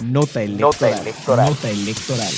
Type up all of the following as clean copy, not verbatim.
Nota electoral. Nota electoral.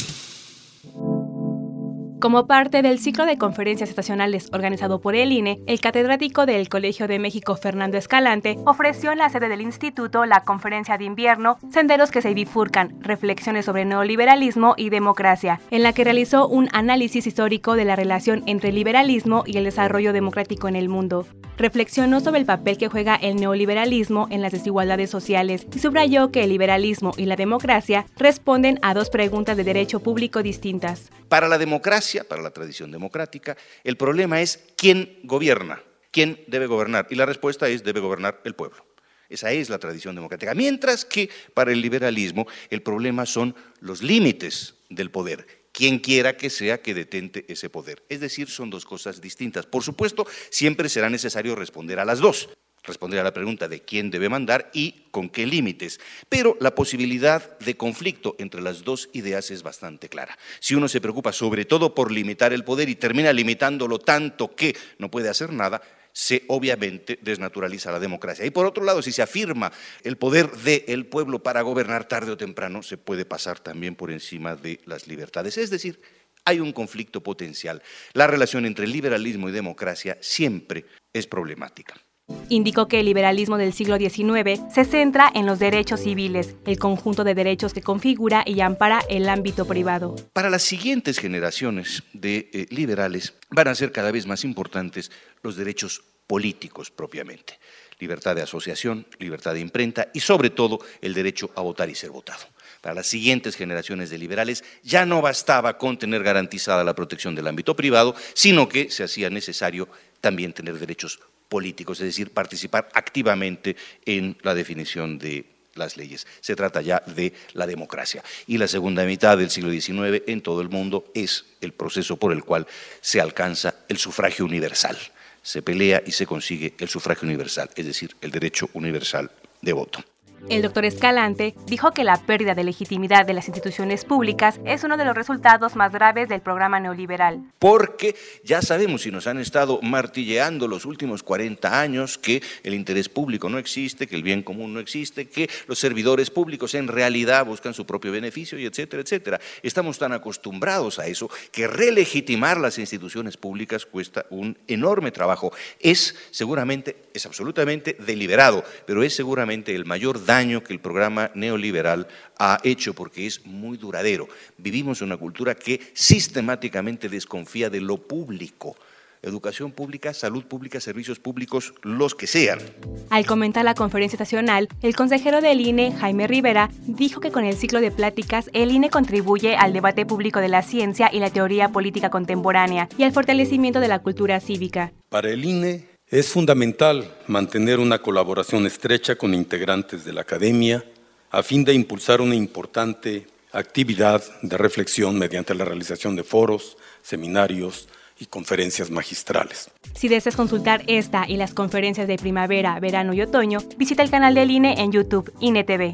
Como parte del ciclo de conferencias estacionales organizado por el INE, el catedrático del Colegio de México, Fernando Escalante, ofreció en la sede del instituto la conferencia de invierno Senderos que se bifurcan, reflexiones sobre neoliberalismo y democracia, en la que realizó un análisis histórico de la relación entre el liberalismo y el desarrollo democrático en el mundo. Reflexionó sobre el papel que juega el neoliberalismo en las desigualdades sociales y subrayó que el liberalismo y la democracia responden a dos preguntas de derecho público distintas. Para la democracia, para la tradición democrática, el problema es quién gobierna, quién debe gobernar, y la respuesta es debe gobernar el pueblo. Esa es la tradición democrática. Mientras que para el liberalismo el problema son los límites del poder. Quien quiera que sea que detente ese poder. Es decir, son dos cosas distintas. Por supuesto, siempre será necesario responder a las dos. Responder a la pregunta de quién debe mandar y con qué límites. Pero la posibilidad de conflicto entre las dos ideas es bastante clara. Si uno se preocupa sobre todo por limitar el poder y termina limitándolo tanto que no puede hacer nada, se obviamente desnaturaliza la democracia. Y por otro lado, si se afirma el poder del pueblo para gobernar, tarde o temprano se puede pasar también por encima de las libertades. Es decir, hay un conflicto potencial. La relación entre liberalismo y democracia siempre es problemática. Indicó que el liberalismo del siglo XIX se centra en los derechos civiles, el conjunto de derechos que configura y ampara el ámbito privado. Para las siguientes generaciones de liberales van a ser cada vez más importantes los derechos políticos propiamente. Libertad de asociación, libertad de imprenta y sobre todo el derecho a votar y ser votado. Para las siguientes generaciones de liberales ya no bastaba con tener garantizada la protección del ámbito privado, sino que se hacía necesario también tener derechos políticos, es decir, participar activamente en la definición de las leyes. Se trata ya de la democracia. Y la segunda mitad del siglo XIX en todo el mundo es el proceso por el cual se alcanza el sufragio universal. Se pelea y se consigue el sufragio universal, es decir, el derecho universal de voto. El doctor Escalante dijo que la pérdida de legitimidad de las instituciones públicas es uno de los resultados más graves del programa neoliberal. Porque ya sabemos y nos han estado martilleando los últimos 40 años que el interés público no existe, que el bien común no existe, que los servidores públicos en realidad buscan su propio beneficio y etcétera, etcétera. Estamos tan acostumbrados a eso que relegitimar las instituciones públicas cuesta un enorme trabajo. Es absolutamente deliberado, pero es seguramente el mayor daño que el programa neoliberal ha hecho porque es muy duradero. Vivimos una cultura que sistemáticamente desconfía de lo público. Educación pública, salud pública, servicios públicos, los que sean. Al comentar la conferencia estacional, el consejero del INE, Jaime Rivera, dijo que con el ciclo de pláticas, el INE contribuye al debate público de la ciencia y la teoría política contemporánea y al fortalecimiento de la cultura cívica. Para el INE es fundamental mantener una colaboración estrecha con integrantes de la academia a fin de impulsar una importante actividad de reflexión mediante la realización de foros, seminarios y conferencias magistrales. Si deseas consultar esta y las conferencias de primavera, verano y otoño, visita el canal del INE en YouTube, INE TV.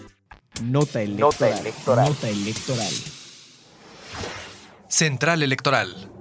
Nota electoral. Nota electoral. Central Electoral.